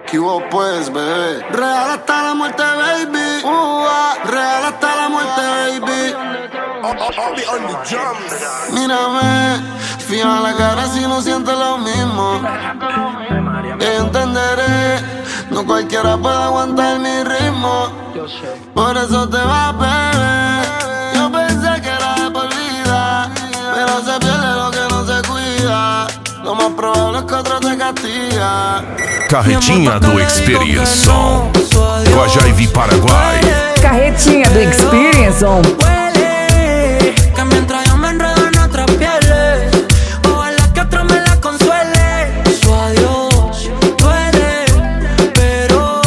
¿Qué hubo pues, bebé? Real hasta la muerte, baby. Real hasta la muerte, baby. Mírame, fija la cara si no sientes lo mismo. Entenderé, no cualquiera puede aguantar mi ritmo. Por eso te vas, bebé. Yo pensé que era de por vida, pero se pierde lo que no se cuida. Lo más probable es que otro te castiga. Carretinha do Experience Som, com a Jaivi Paraguai. Carretinha do Experience Som. Huele, que mientras yo me enredo en otras pieles, ojalá que otro me la consuele. Su adiós duele, pero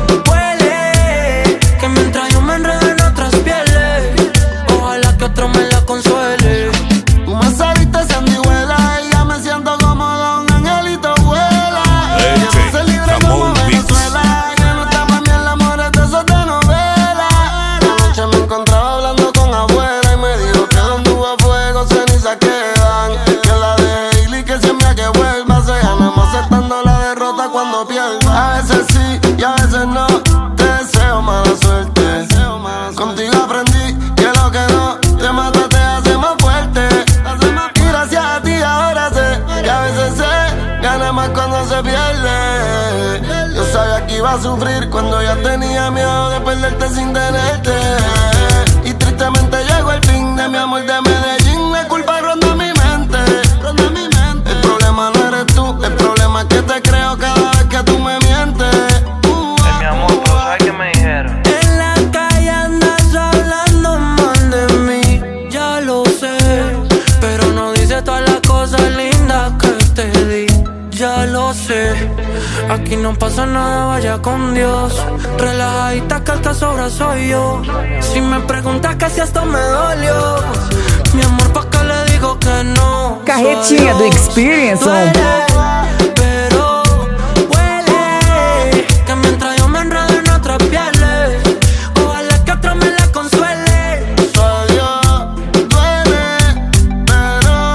huele, que mientras yo me enredo en otras pieles, ojalá que otro me la consuele. Tú me saliste sandijuela y ya me siento como Don Angelito vuela. Llévase libre como Venezuela, que no está para mí el amor es de esos de novela. Anoche me encontraba hablando con abuela y me dijo que donde hubo fuego cenizas quedan. Que la de y que siempre que vuelva se gana más aceptando la derrota cuando pierda. A veces sí y a veces no, te deseo mala suerte. Contigo aprendí que lo que no te mata te hace más fuerte. Y gracias a ti ahora sé que a veces se gana más cuando se pierde. Yo sabía que iba a sufrir cuando ya tenía miedo de perderte sin tenerte. Y tristemente llegó el fin de mi amor de Medellín. La culpa ronda mi mente. El problema no eres tú, el problema es que te creo cada vez que tú me mientes. Mi amor, pero ¿sabes qué me dijeron? En la calle andas hablando mal de mí, ya lo sé, pero no dices todas las cosas lindas que te di, ya lo sé. Aquí no pasa nada, vaya con Dios. Relajadita que el que sobra soy yo. Si me preguntas que si esto me dolió, mi amor, ¿pa' qué le digo que no? Carretinha do Experience Som. Pero huele, que mientras yo me enredo en otras pieles, ojalá que otro me la consuele. Su adiós duele, pero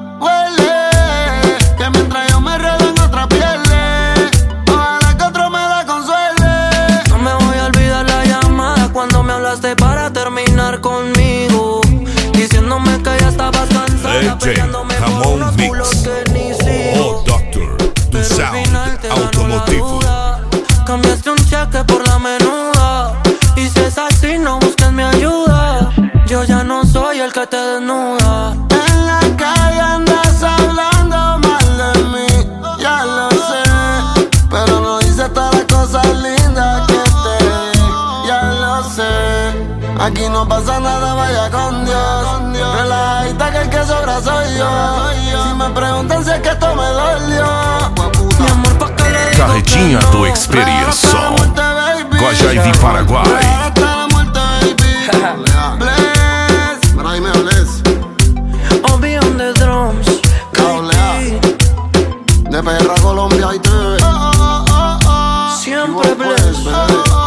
huele. Que mientras yo me enredo en otra piel, ojalá que otro me la consuele. No me voy a olvidar la llamada cuando me hablaste para terminar conmigo, diciéndome que ya estabas cansada, peleándome por Ramon unos Mix. culos que ni sigo. O Doctor do Pero al Sound final te ganó la Automotivo. duda. Cambiaste un cheque por la menuda, y si es así no busques mi ayuda. Yo ya no soy el que te desnuda. En la calle andas hablando mal de mí, ya lo sé, pero no dices todas las cosas lindas que te di, ya lo sé. Aquí no pasa nada, vaya con Dios. Relajadita que el que sobra soy yo. Si me preguntan si es que esto me dolió, Mi amor, ¿pa' qué le digo Carretinha que no? do Experience hasta la Som, muerte, baby. com a Jaivi Paraguai. Hasta la muerte, baby. Bless, Braime Bless, Obi on the drums, Kaolea. De Perra, Colombia y te siempre bless. bless.